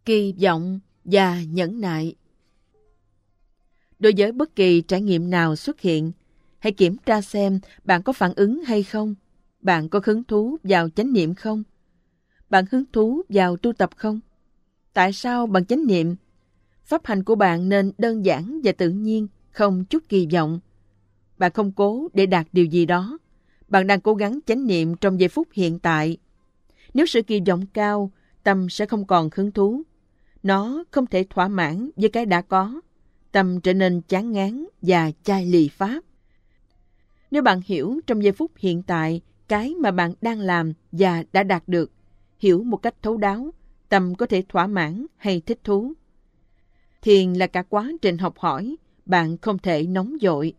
Kỳ vọng và nhẫn nại. Đối với bất kỳ trải nghiệm nào xuất hiện, hãy kiểm tra xem bạn có phản ứng hay không. Bạn có hứng thú vào chánh niệm không? Bạn hứng thú vào tu tập không? Tại sao bạn chánh niệm? Pháp hành của bạn nên đơn giản và tự nhiên, không chút kỳ vọng. Bạn không cố để đạt điều gì đó. Bạn đang cố gắng chánh niệm trong giây phút hiện tại. Nếu sự kỳ vọng cao, tâm sẽ không còn hứng thú. Nó không thể thỏa mãn với cái đã có. Tâm trở nên chán ngán và chai lì Pháp. Nếu bạn hiểu trong giây phút hiện tại cái mà bạn đang làm và đã đạt được, hiểu một cách thấu đáo, tâm có thể thỏa mãn hay thích thú. Thiền là cả quá trình học hỏi, bạn không thể nóng vội.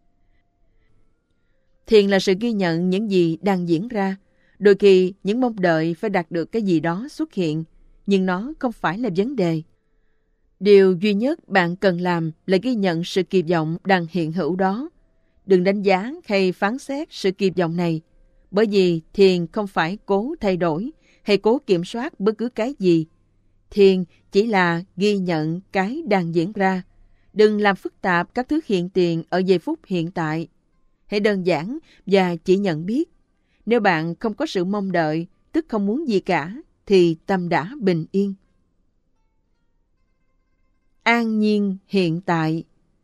Thiền là sự ghi nhận những gì đang diễn ra. Đôi khi những mong đợi phải đạt được cái gì đó xuất hiện, nhưng nó không phải là vấn đề. Điều duy nhất bạn cần làm là ghi nhận sự kỳ vọng đang hiện hữu đó. Đừng đánh giá hay phán xét sự kỳ vọng này, bởi vì thiền không phải cố thay đổi hay cố kiểm soát bất cứ cái gì. Thiền chỉ là ghi nhận cái đang diễn ra. Đừng làm phức tạp các thứ hiện tiền ở giây phút hiện tại. Hãy đơn giản và chỉ nhận biết. Nếu bạn không có sự mong đợi, tức không muốn gì cả, thì tâm đã bình yên. An nhiên hiện tại.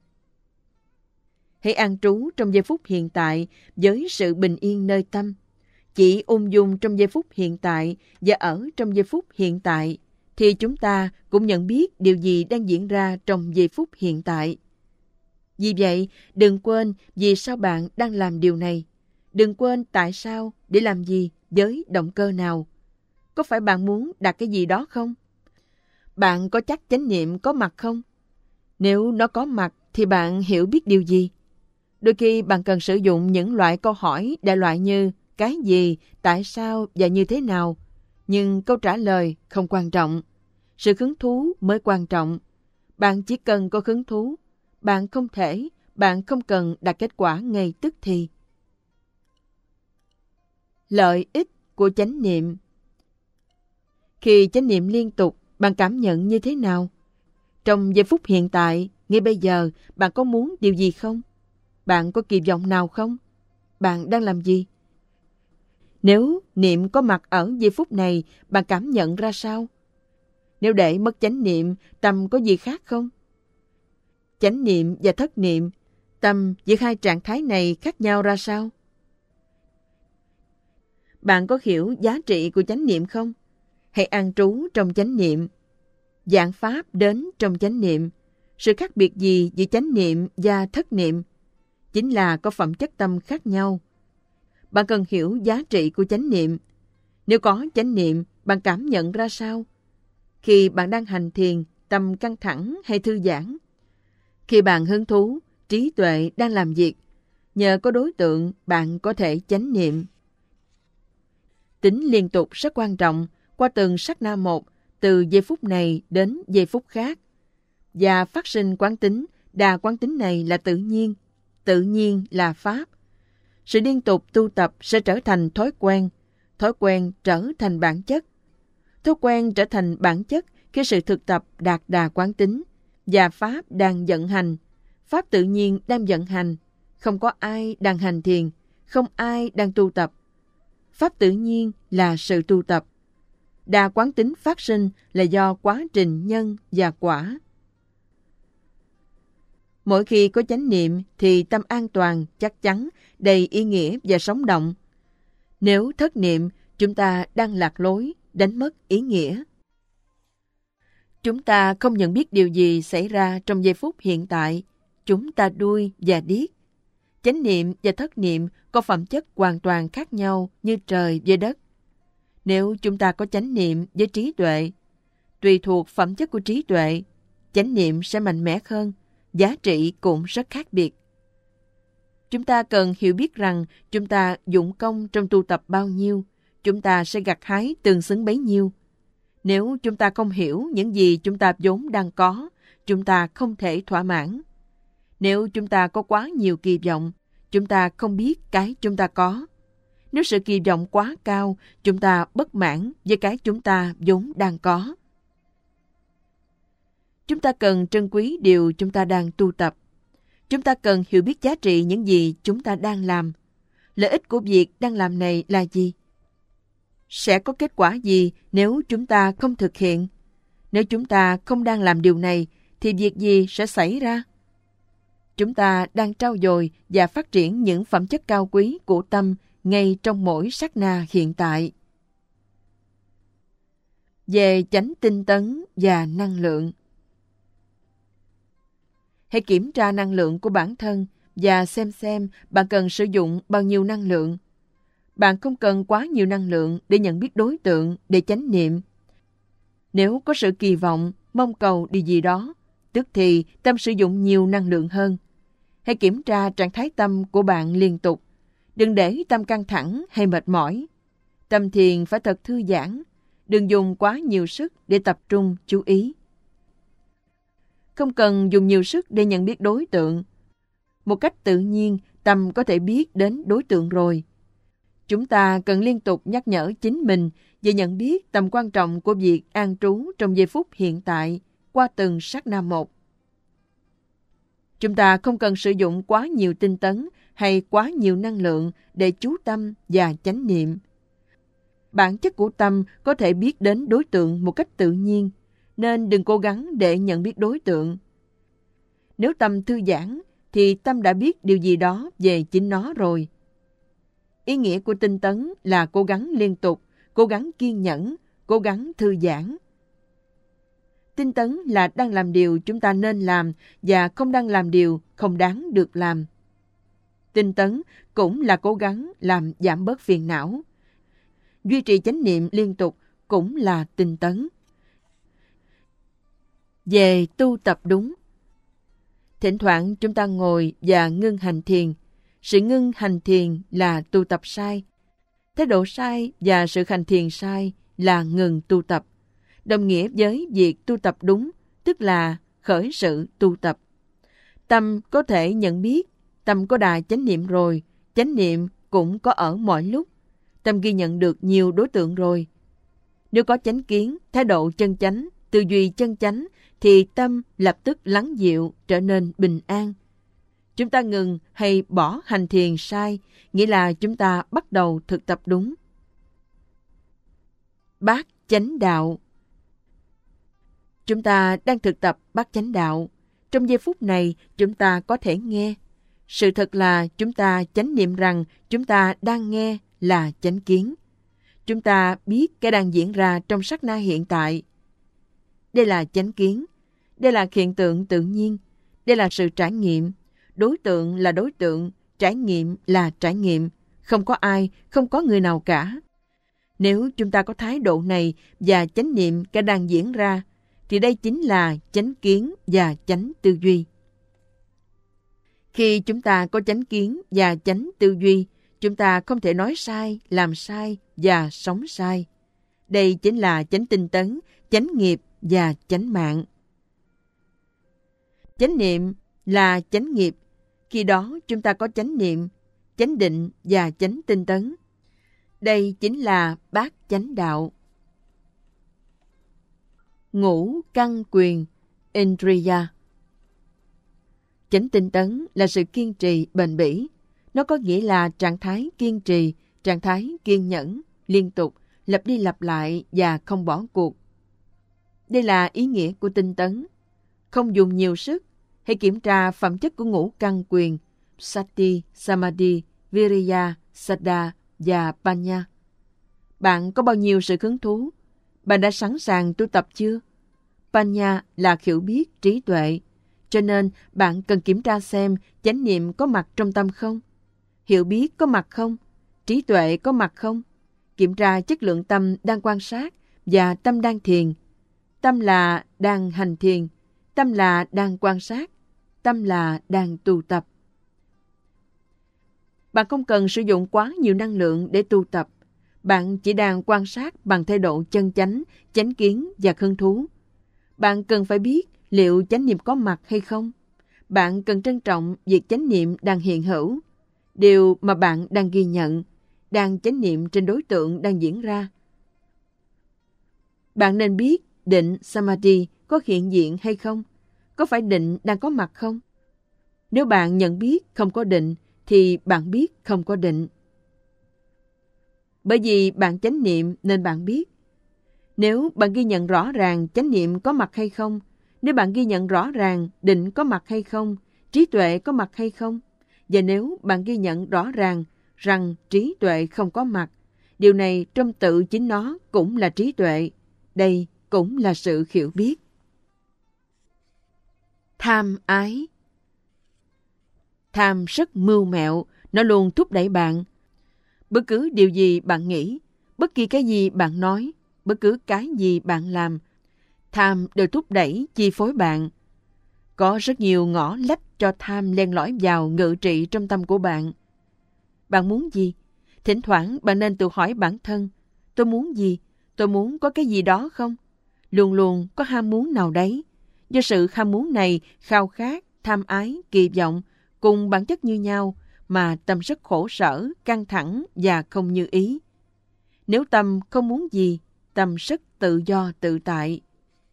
Hãy an trú trong giây phút hiện tại với sự bình yên nơi tâm. Chỉ ung dung trong giây phút hiện tại và ở trong giây phút hiện tại, thì chúng ta cũng nhận biết điều gì đang diễn ra trong giây phút hiện tại. Vì vậy, đừng quên vì sao bạn đang làm điều này. Đừng quên tại sao, để làm gì, với động cơ nào. Có phải bạn muốn đạt cái gì đó không? Bạn có chắc chánh niệm có mặt không? Nếu nó có mặt thì bạn hiểu biết điều gì? Đôi khi bạn cần sử dụng những loại câu hỏi đại loại như cái gì, tại sao và như thế nào. Nhưng câu trả lời không quan trọng. Sự hứng thú mới quan trọng. Bạn chỉ cần có hứng thú. Bạn không cần đạt kết quả ngay tức thì. Lợi ích của chánh niệm. Khi chánh niệm liên tục, bạn cảm nhận như thế nào? Trong giây phút hiện tại, ngay bây giờ, bạn có muốn điều gì không? Bạn có kỳ vọng nào không? Bạn đang làm gì? Nếu niệm có mặt ở giây phút này, bạn cảm nhận ra sao? Nếu để mất chánh niệm, tâm có gì khác không? Chánh niệm và thất niệm, tâm giữa hai trạng thái này khác nhau ra sao? Bạn có hiểu giá trị của chánh niệm không? Hãy an trú trong chánh niệm. Giảng pháp đến trong chánh niệm. Sự khác biệt gì giữa chánh niệm và thất niệm? Chính là có phẩm chất tâm khác nhau. Bạn cần hiểu giá trị của chánh niệm. Nếu có chánh niệm, bạn cảm nhận ra sao? Khi bạn đang hành thiền, tâm căng thẳng hay thư giãn? Khi bạn hứng thú, trí tuệ đang làm việc. Nhờ có đối tượng, bạn có thể chánh niệm. Tính liên tục rất quan trọng, qua từng sát na một, từ giây phút này đến giây phút khác. Và phát sinh quán tính, đà quán tính này là tự nhiên là pháp. Sự liên tục tu tập sẽ trở thành thói quen trở thành bản chất. Thói quen trở thành bản chất khi sự thực tập đạt đà quán tính, và pháp đang vận hành. Pháp tự nhiên đang vận hành. Không có ai đang hành thiền, không ai đang tu tập. Pháp tự nhiên là sự tu tập. Đà quán tính phát sinh là do quá trình nhân và quả. Mỗi khi có chánh niệm thì tâm an toàn, chắc chắn, đầy ý nghĩa và sống động. Nếu thất niệm, chúng ta đang lạc lối, đánh mất ý nghĩa. Chúng ta không nhận biết điều gì xảy ra trong giây phút hiện tại. Chúng ta đuôi và điếc. Chánh niệm và thất niệm có phẩm chất hoàn toàn khác nhau như trời với đất. Nếu chúng ta có chánh niệm với trí tuệ, tùy thuộc phẩm chất của trí tuệ, chánh niệm sẽ mạnh mẽ hơn, giá trị cũng rất khác biệt. Chúng ta cần hiểu biết rằng chúng ta dụng công trong tu tập bao nhiêu, chúng ta sẽ gặt hái tương xứng bấy nhiêu. Nếu chúng ta không hiểu những gì chúng ta vốn đang có, chúng ta không thể thỏa mãn. Nếu chúng ta có quá nhiều kỳ vọng, chúng ta không biết cái chúng ta có. Nếu sự kỳ vọng quá cao, chúng ta bất mãn với cái chúng ta vốn đang có. Chúng ta cần trân quý điều chúng ta đang tu tập. Chúng ta cần hiểu biết giá trị những gì chúng ta đang làm. Lợi ích của việc đang làm này là gì? Sẽ có kết quả gì nếu chúng ta không thực hiện? Nếu chúng ta không đang làm điều này, thì việc gì sẽ xảy ra? Chúng ta đang trau dồi và phát triển những phẩm chất cao quý của tâm ngay trong mỗi sát na hiện tại. Về chánh tinh tấn và năng lượng. Hãy kiểm tra năng lượng của bản thân và xem bạn cần sử dụng bao nhiêu năng lượng. Bạn không cần quá nhiều năng lượng để nhận biết đối tượng, để chánh niệm. Nếu có sự kỳ vọng, mong cầu điều gì đó, tức thì tâm sử dụng nhiều năng lượng hơn. Hãy kiểm tra trạng thái tâm của bạn liên tục. Đừng để tâm căng thẳng hay mệt mỏi. Tâm thiền phải thật thư giãn. Đừng dùng quá nhiều sức để tập trung chú ý. Không cần dùng nhiều sức để nhận biết đối tượng. Một cách tự nhiên, tâm có thể biết đến đối tượng rồi. Chúng ta cần liên tục nhắc nhở chính mình về nhận biết tầm quan trọng của việc an trú trong giây phút hiện tại qua từng sát na một. Chúng ta không cần sử dụng quá nhiều tinh tấn hay quá nhiều năng lượng để chú tâm và chánh niệm. Bản chất của tâm có thể biết đến đối tượng một cách tự nhiên, nên đừng cố gắng để nhận biết đối tượng. Nếu tâm thư giãn, thì tâm đã biết điều gì đó về chính nó rồi. Ý nghĩa của tinh tấn là cố gắng liên tục, cố gắng kiên nhẫn, cố gắng thư giãn. Tinh tấn là đang làm điều chúng ta nên làm và không đang làm điều không đáng được làm. Tinh tấn cũng là cố gắng làm giảm bớt phiền não. Duy trì chánh niệm liên tục cũng là tinh tấn. Về tu tập đúng. Thỉnh thoảng chúng ta ngồi và ngưng hành thiền. Sự ngưng hành thiền là tu tập sai. Thái độ sai và sự hành thiền sai là ngừng tu tập. Đồng nghĩa với việc tu tập đúng, tức là khởi sự tu tập. Tâm có thể nhận biết, tâm có đà chánh niệm rồi, chánh niệm cũng có ở mọi lúc. Tâm ghi nhận được nhiều đối tượng rồi. Nếu có chánh kiến, thái độ chân chánh, tư duy chân chánh, thì tâm lập tức lắng dịu, trở nên bình an. Chúng ta ngừng hay bỏ hành thiền sai, nghĩa là chúng ta bắt đầu thực tập đúng. Bát chánh đạo. Chúng ta đang thực tập bát chánh đạo. Trong giây phút này, chúng ta có thể nghe. Sự thật là chúng ta chánh niệm rằng chúng ta đang nghe là chánh kiến. Chúng ta biết cái đang diễn ra trong sát na hiện tại. Đây là chánh kiến. Đây là hiện tượng tự nhiên. Đây là sự trải nghiệm. Đối tượng là đối tượng. Trải nghiệm là trải nghiệm. Không có ai, không có người nào cả. Nếu chúng ta có thái độ này và chánh niệm cái đang diễn ra, thì đây chính là chánh kiến và chánh tư duy. Khi chúng ta có chánh kiến và chánh tư duy, chúng ta không thể nói sai, làm sai và sống sai. Đây chính là chánh tinh tấn, chánh nghiệp và chánh mạng. Chánh niệm là chánh nghiệp. Khi đó chúng ta có chánh niệm, chánh định và chánh tinh tấn. Đây chính là bát chánh đạo. Ngũ căn quyền, Indriya. Chánh tinh tấn là sự kiên trì bền bỉ. Nó có nghĩa là trạng thái kiên trì, trạng thái kiên nhẫn, liên tục, lặp đi lặp lại và không bỏ cuộc. Đây là ý nghĩa của tinh tấn. Không dùng nhiều sức. Hãy kiểm tra phẩm chất của ngũ căn quyền, Sati, Samadhi, Viriya, Saddha và Panya. Bạn có bao nhiêu sự hứng thú? Bạn đã sẵn sàng tu tập chưa? Panya là hiểu biết, trí tuệ. Cho nên bạn cần kiểm tra xem chánh niệm có mặt trong tâm không? Hiểu biết có mặt không? Trí tuệ có mặt không? Kiểm tra chất lượng tâm đang quan sát và tâm đang thiền. Tâm là đang hành thiền. Tâm là đang quan sát. Tâm là đang tu tập. Bạn không cần sử dụng quá nhiều năng lượng để tu tập. Bạn chỉ đang quan sát bằng thái độ chân chánh, chánh kiến và hứng thú. Bạn cần phải biết liệu chánh niệm có mặt hay không. Bạn cần trân trọng việc chánh niệm đang hiện hữu. Điều mà bạn đang ghi nhận, đang chánh niệm trên đối tượng đang diễn ra. Bạn nên biết định Samadhi có hiện diện hay không? Có phải định đang có mặt không? Nếu bạn nhận biết không có định, thì bạn biết không có định. Bởi vì bạn chánh niệm nên bạn biết. Nếu bạn ghi nhận rõ ràng chánh niệm có mặt hay không, nếu bạn ghi nhận rõ ràng định có mặt hay không, trí tuệ có mặt hay không, và nếu bạn ghi nhận rõ ràng rằng trí tuệ không có mặt, điều này trong tự chính nó cũng là trí tuệ. Đây cũng là sự hiểu biết. Tham ái. Tham rất mưu mẹo, nó luôn thúc đẩy bạn. Bất cứ điều gì bạn nghĩ, bất kỳ cái gì bạn nói, bất cứ cái gì bạn làm, tham đều thúc đẩy, chi phối bạn. Có rất nhiều ngõ lách cho tham len lỏi vào ngự trị trong tâm của bạn. Bạn muốn gì? Thỉnh thoảng bạn nên tự hỏi bản thân, tôi muốn gì? Tôi muốn có cái gì đó không? Luôn luôn có ham muốn nào đấy. Do sự ham muốn này, khao khát, tham ái, kỳ vọng, cùng bản chất như nhau, mà tâm rất khổ sở, căng thẳng và không như ý. Nếu tâm không muốn gì, tâm rất tự do tự tại.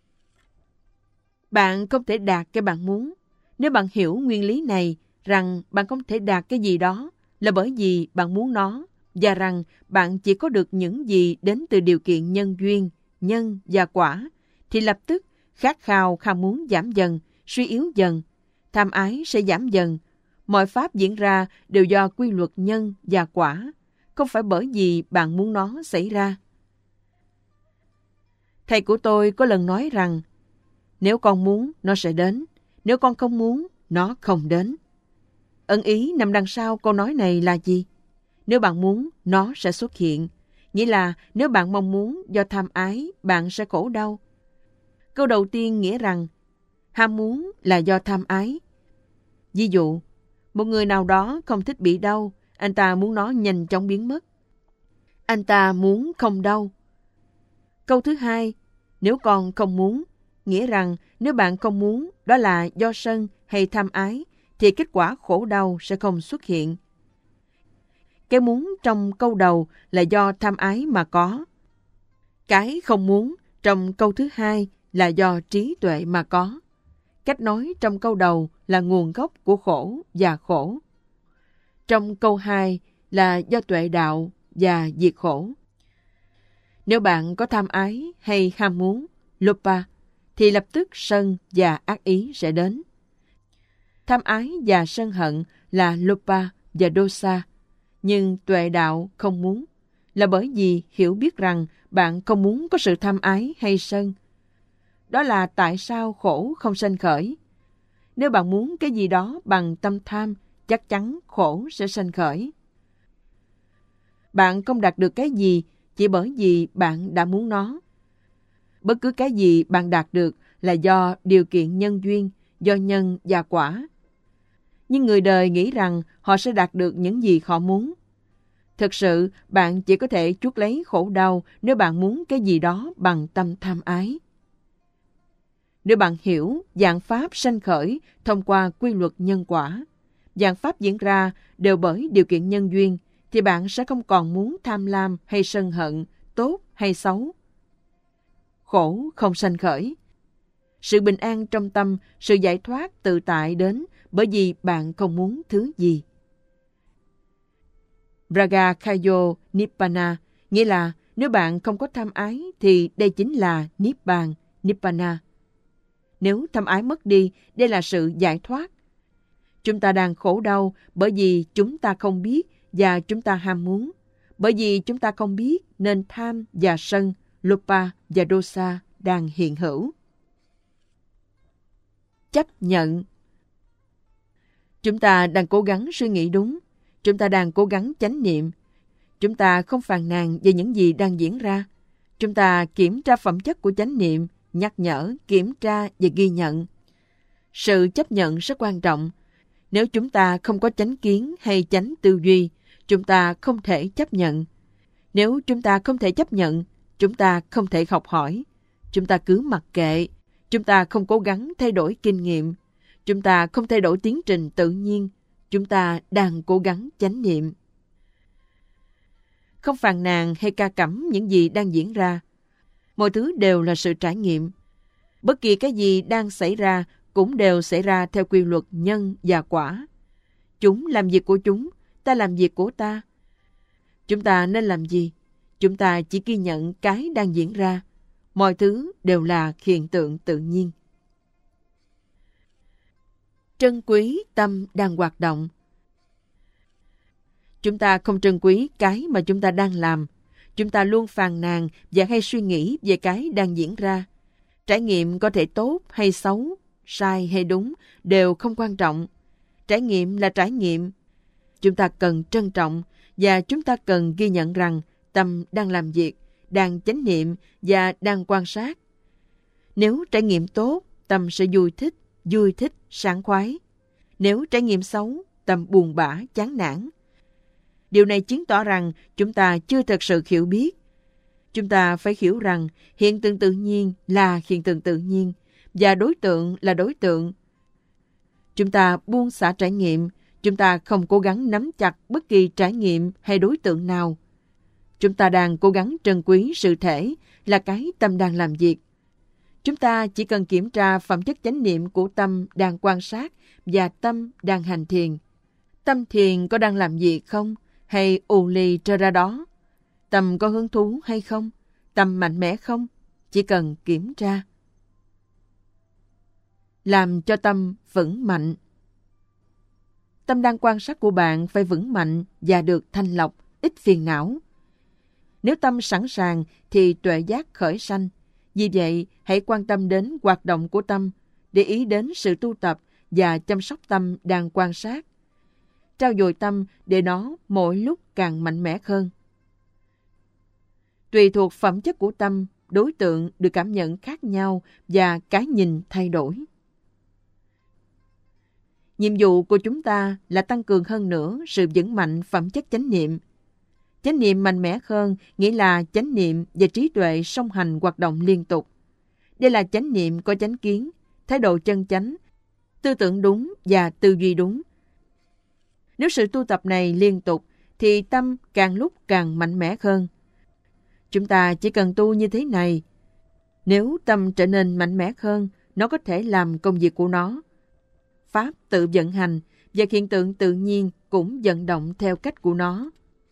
Bạn không thể đạt cái bạn muốn. Nếu bạn hiểu nguyên lý này, rằng bạn không thể đạt cái gì đó là bởi vì bạn muốn nó, và rằng bạn chỉ có được những gì đến từ điều kiện nhân duyên, nhân và quả, thì lập tức khát khao ham muốn giảm dần, suy yếu dần, tham ái sẽ giảm dần. Mọi pháp diễn ra đều do quy luật nhân và quả, không phải bởi vì bạn muốn nó xảy ra. Thầy của tôi có lần nói rằng, nếu con muốn, nó sẽ đến. Nếu con không muốn, nó không đến. Ẩn ý nằm đằng sau câu nói này là gì? Nếu bạn muốn, nó sẽ xuất hiện. Nghĩa là nếu bạn mong muốn do tham ái, bạn sẽ khổ đau. Câu đầu tiên nghĩa rằng, ham muốn là do tham ái. Ví dụ, một người nào đó không thích bị đau, anh ta muốn nó nhanh chóng biến mất. Anh ta muốn không đau. Câu thứ hai, nếu con không muốn, nghĩa rằng nếu bạn không muốn, đó là do sân hay tham ái, thì kết quả khổ đau sẽ không xuất hiện. Cái muốn trong câu đầu là do tham ái mà có. Cái không muốn trong câu thứ hai là do trí tuệ mà có. Cách nói trong câu đầu là nguồn gốc của khổ và khổ. Trong câu 2 là do tuệ đạo và diệt khổ. Nếu bạn có tham ái hay ham muốn, lopa, thì lập tức sân và ác ý sẽ đến. Tham ái và sân hận là lopa và dosa, nhưng tuệ đạo không muốn, là bởi vì hiểu biết rằng bạn không muốn có sự tham ái hay sân. Đó là tại sao khổ không sanh khởi. Nếu bạn muốn cái gì đó bằng tâm tham, chắc chắn khổ sẽ sanh khởi. Bạn không đạt được cái gì chỉ bởi vì bạn đã muốn nó. Bất cứ cái gì bạn đạt được là do điều kiện nhân duyên, do nhân và quả. Nhưng người đời nghĩ rằng họ sẽ đạt được những gì họ muốn. Thực sự, bạn chỉ có thể chuốc lấy khổ đau nếu bạn muốn cái gì đó bằng tâm tham ái. Nếu bạn hiểu dạng pháp sanh khởi thông qua quy luật nhân quả, dạng pháp diễn ra đều bởi điều kiện nhân duyên, thì bạn sẽ không còn muốn tham lam hay sân hận, tốt hay xấu. Khổ không sanh khởi. Sự bình an trong tâm, sự giải thoát tự tại đến bởi vì bạn không muốn thứ gì. Bragakhayo Nibbana, nghĩa là nếu bạn không có tham ái thì đây chính là Nibbana, Nibbana. Nếu tham ái mất đi, đây là sự giải thoát. Chúng ta đang khổ đau bởi vì chúng ta không biết và chúng ta ham muốn. Bởi vì chúng ta không biết nên tham và sân, lopa và dosa đang hiện hữu. Chấp nhận. Chúng ta đang cố gắng suy nghĩ đúng. Chúng ta đang cố gắng chánh niệm. Chúng ta không phàn nàn về những gì đang diễn ra. Chúng ta kiểm tra phẩm chất của chánh niệm, nhắc nhở, kiểm tra và ghi nhận. Sự chấp nhận rất quan trọng. Nếu chúng ta không có chánh kiến hay chánh tư duy, chúng ta không thể chấp nhận. Nếu chúng ta không thể chấp nhận, chúng ta không thể học hỏi. Chúng ta cứ mặc kệ. Chúng ta không cố gắng thay đổi kinh nghiệm. Chúng ta không thay đổi tiến trình tự nhiên. Chúng ta đang cố gắng chánh niệm. Không phàn nàn hay ca cẩm những gì đang diễn ra. Mọi thứ đều là sự trải nghiệm. Bất kỳ cái gì đang xảy ra cũng đều xảy ra theo quy luật nhân và quả. Chúng làm việc của chúng, ta làm việc của ta. Chúng ta nên làm gì? Chúng ta chỉ ghi nhận cái đang diễn ra. Mọi thứ đều là hiện tượng tự nhiên. Trân quý tâm đang hoạt động. Chúng ta không trân quý cái mà chúng ta đang làm. Chúng ta luôn phàn nàn và hay suy nghĩ về cái đang diễn ra. Trải nghiệm có thể tốt hay xấu, sai hay đúng, đều không quan trọng. Trải nghiệm là trải nghiệm. Chúng ta cần trân trọng và chúng ta cần ghi nhận rằng tâm đang làm việc, đang chánh niệm và đang quan sát. Nếu trải nghiệm tốt, tâm sẽ vui thích, sảng khoái. Nếu trải nghiệm xấu, tâm buồn bã, chán nản. Điều này chứng tỏ rằng chúng ta chưa thật sự hiểu biết. Chúng ta phải hiểu rằng hiện tượng tự nhiên là hiện tượng tự nhiên và đối tượng là đối tượng. Chúng ta buông xả trải nghiệm, chúng ta không cố gắng nắm chặt bất kỳ trải nghiệm hay đối tượng nào. Chúng ta đang cố gắng trân quý sự thể là cái tâm đang làm việc. Chúng ta chỉ cần kiểm tra phẩm chất chánh niệm của tâm đang quan sát và tâm đang hành thiền. Tâm thiền có đang làm việc không? Hay ù lì trơ ra đó? Tâm có hứng thú hay không? Tâm mạnh mẽ không? Chỉ cần kiểm tra. Làm cho tâm vững mạnh. Tâm đang quan sát của bạn phải vững mạnh và được thanh lọc, ít phiền não. Nếu tâm sẵn sàng thì tuệ giác khởi sanh. Vì vậy, hãy quan tâm đến hoạt động của tâm, để ý đến sự tu tập và chăm sóc tâm đang quan sát. Trau dồi tâm để nó mỗi lúc càng mạnh mẽ hơn. Tùy thuộc phẩm chất của tâm, đối tượng được cảm nhận khác nhau và cái nhìn thay đổi. Nhiệm vụ của chúng ta là tăng cường hơn nữa sự vững mạnh phẩm chất chánh niệm. Chánh niệm mạnh mẽ hơn nghĩa là chánh niệm và trí tuệ song hành hoạt động liên tục. Đây là chánh niệm có chánh kiến, thái độ chân chánh, tư tưởng đúng và tư duy đúng. Nếu sự tu tập này liên tục, thì tâm càng lúc càng mạnh mẽ hơn. Chúng ta chỉ cần tu như thế này. Nếu tâm trở nên mạnh mẽ hơn, nó có thể làm công việc của nó. Pháp tự vận hành và hiện tượng tự nhiên cũng vận động theo cách của nó.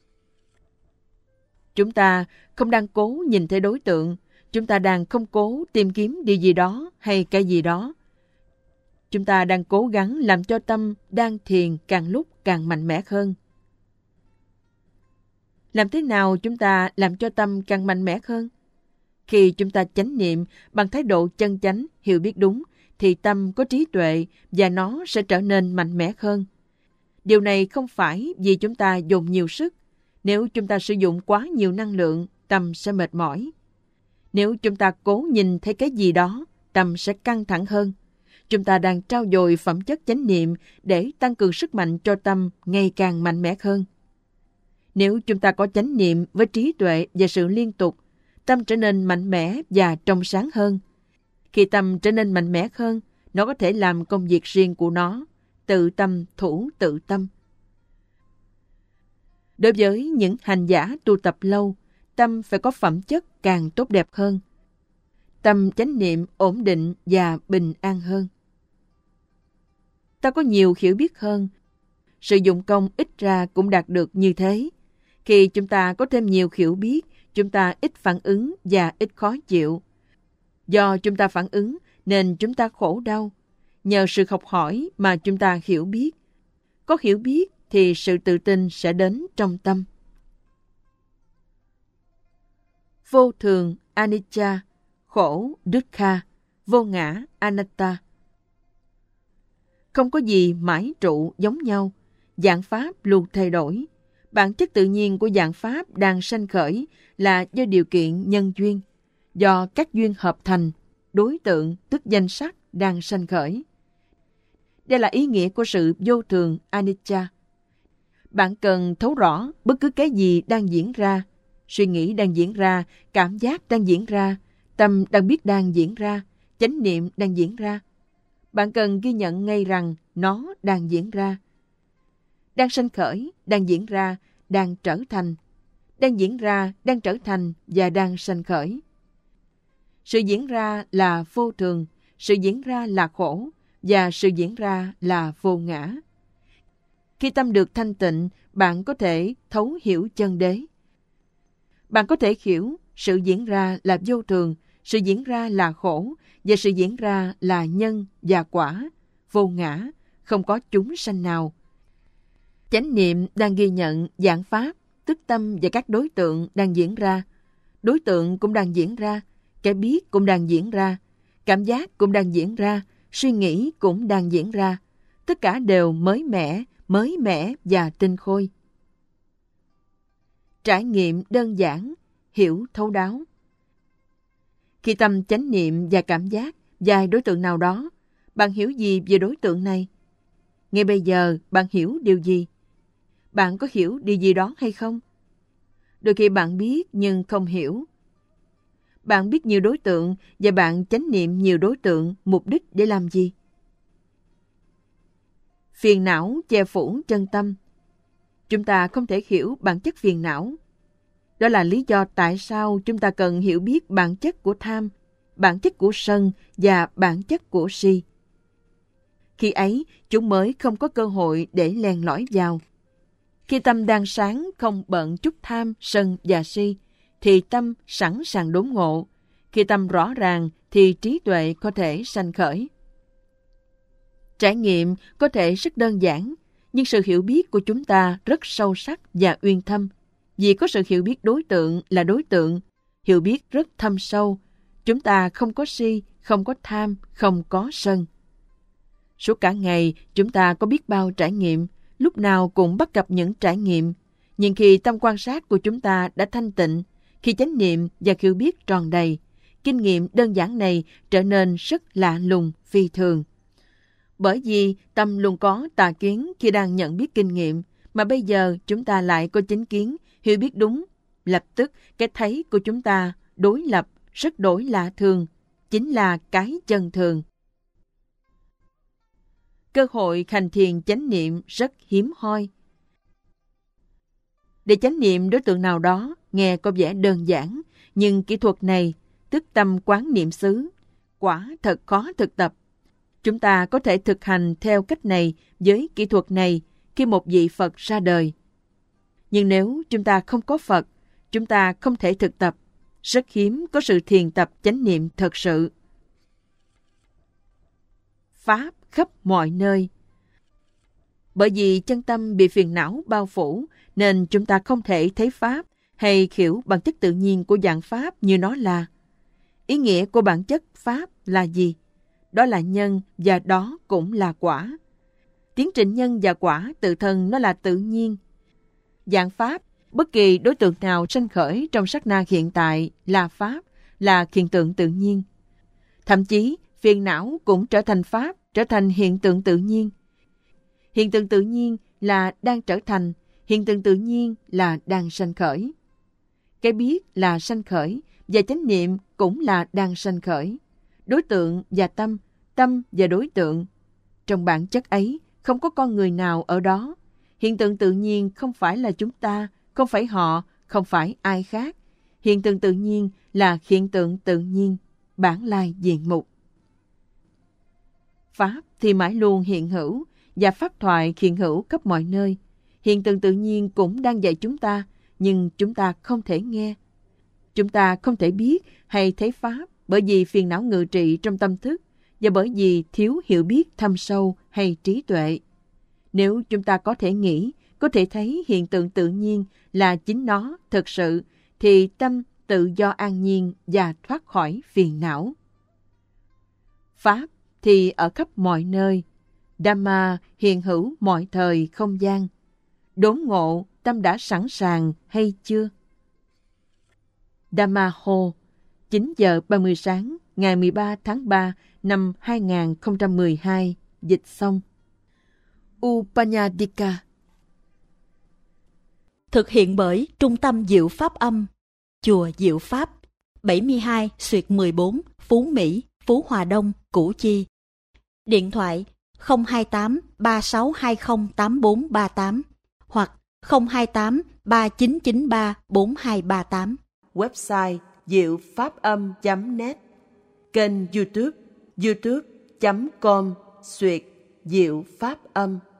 Chúng ta không đang cố nhìn thấy đối tượng, chúng ta đang không cố tìm kiếm điều gì đó hay cái gì đó. Chúng ta đang cố gắng làm cho tâm đang thiền càng lúc càng mạnh mẽ hơn. Làm thế nào chúng ta làm cho tâm càng mạnh mẽ hơn? Khi chúng ta chánh niệm bằng thái độ chân chánh, hiểu biết đúng, thì tâm có trí tuệ và nó sẽ trở nên mạnh mẽ hơn. Điều này không phải vì chúng ta dồn nhiều sức. Nếu chúng ta sử dụng quá nhiều năng lượng, tâm sẽ mệt mỏi. Nếu chúng ta cố nhìn thấy cái gì đó, tâm sẽ căng thẳng hơn. Chúng ta đang trau dồi phẩm chất chánh niệm để tăng cường sức mạnh cho tâm ngày càng mạnh mẽ hơn. Nếu chúng ta có chánh niệm với trí tuệ và sự liên tục, tâm trở nên mạnh mẽ và trong sáng hơn. Khi tâm trở nên mạnh mẽ hơn, nó có thể làm công việc riêng của nó, tự tâm thủ tự tâm. Đối với những hành giả tu tập lâu, tâm phải có phẩm chất càng tốt đẹp hơn. Tâm chánh niệm ổn định và bình an hơn. Ta có nhiều hiểu biết hơn. Sự dụng công ít ra cũng đạt được như thế. Khi chúng ta có thêm nhiều hiểu biết, chúng ta ít phản ứng và ít khó chịu. Do chúng ta phản ứng nên chúng ta khổ đau. Nhờ sự học hỏi mà chúng ta hiểu biết. Có hiểu biết thì sự tự tin sẽ đến trong tâm. Vô thường anicca, khổ dukkha, vô ngã anatta. Không có gì mãi trụ giống nhau, dạng pháp luôn thay đổi. Bản chất tự nhiên của dạng pháp đang sanh khởi là do điều kiện nhân duyên, do các duyên hợp thành, đối tượng tức danh sắc đang sanh khởi. Đây là ý nghĩa của sự vô thường anicca. Bạn cần thấu rõ bất cứ cái gì đang diễn ra, suy nghĩ đang diễn ra, cảm giác đang diễn ra, tâm đang biết đang diễn ra, chánh niệm đang diễn ra. Bạn cần ghi nhận ngay rằng nó đang diễn ra. Đang sanh khởi, đang diễn ra, đang trở thành. Đang diễn ra, đang trở thành và đang sanh khởi. Sự diễn ra là vô thường, sự diễn ra là khổ, và sự diễn ra là vô ngã. Khi tâm được thanh tịnh, bạn có thể thấu hiểu chân đế. Bạn có thể hiểu sự diễn ra là vô thường, sự diễn ra là khổ, và sự diễn ra là nhân và quả, vô ngã, không có chúng sanh nào. Chánh niệm đang ghi nhận dạng pháp, tức tâm và các đối tượng đang diễn ra. Đối tượng cũng đang diễn ra, cái biết cũng đang diễn ra, cảm giác cũng đang diễn ra, suy nghĩ cũng đang diễn ra. Tất cả đều mới mẻ và tinh khôi. Trải nghiệm đơn giản, hiểu thấu đáo. Khi tâm chánh niệm và cảm giác vài đối tượng nào đó, bạn hiểu gì về đối tượng này? Ngay bây giờ, bạn hiểu điều gì? Bạn có hiểu điều gì đó hay không? Đôi khi bạn biết nhưng không hiểu. Bạn biết nhiều đối tượng và bạn chánh niệm nhiều đối tượng, mục đích để làm gì? Phiền não che phủ chân tâm. Chúng ta không thể hiểu bản chất phiền não. Đó là lý do tại sao chúng ta cần hiểu biết bản chất của tham, bản chất của sân và bản chất của si. Khi ấy, chúng mới không có cơ hội để len lỏi vào. Khi tâm đang sáng, không bận chút tham, sân và si, thì tâm sẵn sàng đốn ngộ. Khi tâm rõ ràng, thì trí tuệ có thể sanh khởi. Trải nghiệm có thể rất đơn giản, nhưng sự hiểu biết của chúng ta rất sâu sắc và uyên thâm. Vì có sự hiểu biết đối tượng là đối tượng, hiểu biết rất thâm sâu. Chúng ta không có si, không có tham, không có sân. Suốt cả ngày, chúng ta có biết bao trải nghiệm, lúc nào cũng bắt gặp những trải nghiệm. Nhưng khi tâm quan sát của chúng ta đã thanh tịnh, khi chánh niệm và hiểu biết tròn đầy, kinh nghiệm đơn giản này trở nên rất lạ lùng, phi thường. Bởi vì tâm luôn có tà kiến khi đang nhận biết kinh nghiệm, mà bây giờ chúng ta lại có chánh kiến, hiểu biết đúng. Lập tức cái thấy của chúng ta đối lập, rất đổi lạ thường, chính là cái chân thường. Cơ hội hành thiền chánh niệm rất hiếm hoi. Để chánh niệm đối tượng nào đó nghe có vẻ đơn giản, nhưng kỹ thuật này, tức tâm quán niệm xứ, quả thật khó thực tập. Chúng ta có thể thực hành theo cách này với kỹ thuật này khi một vị Phật ra đời. Nhưng nếu chúng ta không có Phật, chúng ta không thể thực tập. Rất hiếm có sự thiền tập chánh niệm thật sự. Pháp khắp mọi nơi. Bởi vì chân tâm bị phiền não bao phủ, nên chúng ta không thể thấy Pháp hay hiểu bản chất tự nhiên của dạng Pháp như nó là. Ý nghĩa của bản chất Pháp là gì? Đó là nhân và đó cũng là quả. Tiến trình nhân và quả tự thân nó là tự nhiên. Dạng Pháp, bất kỳ đối tượng nào sanh khởi trong sát na hiện tại là Pháp, là hiện tượng tự nhiên. Thậm chí, phiền não cũng trở thành Pháp, trở thành hiện tượng tự nhiên. Hiện tượng tự nhiên là đang trở thành, hiện tượng tự nhiên là đang sanh khởi. Cái biết là sanh khởi, và chánh niệm cũng là đang sanh khởi. Đối tượng và tâm, tâm và đối tượng. Trong bản chất ấy, không có con người nào ở đó. Hiện tượng tự nhiên không phải là chúng ta, không phải họ, không phải ai khác. Hiện tượng tự nhiên là hiện tượng tự nhiên, bản lai diện mục. Pháp thì mãi luôn hiện hữu, và pháp thoại hiện hữu khắp mọi nơi. Hiện tượng tự nhiên cũng đang dạy chúng ta, nhưng chúng ta không thể nghe. Chúng ta không thể biết hay thấy Pháp bởi vì phiền não ngự trị trong tâm thức và bởi vì thiếu hiểu biết thâm sâu hay trí tuệ. Nếu chúng ta có thể nghĩ, có thể thấy hiện tượng tự nhiên là chính nó thực sự, thì tâm tự do an nhiên và thoát khỏi phiền não. Pháp thì ở khắp mọi nơi. Dhamma hiện hữu mọi thời không gian. Đốn ngộ, tâm đã sẵn sàng hay chưa? Dhamma Ho, 9 giờ 30 sáng, ngày 13 tháng 3 năm 2012, dịch xong. Upanyadika. Thực hiện bởi Trung tâm Diệu Pháp Âm, Chùa Diệu Pháp, 72/14, Phú Mỹ, Phú Hòa Đông, Củ Chi. Điện thoại 028 3620 8438 hoặc 028 3993 4238. Website diệu pháp âm.net kênh YouTube youtube.com/Diệu Pháp Âm.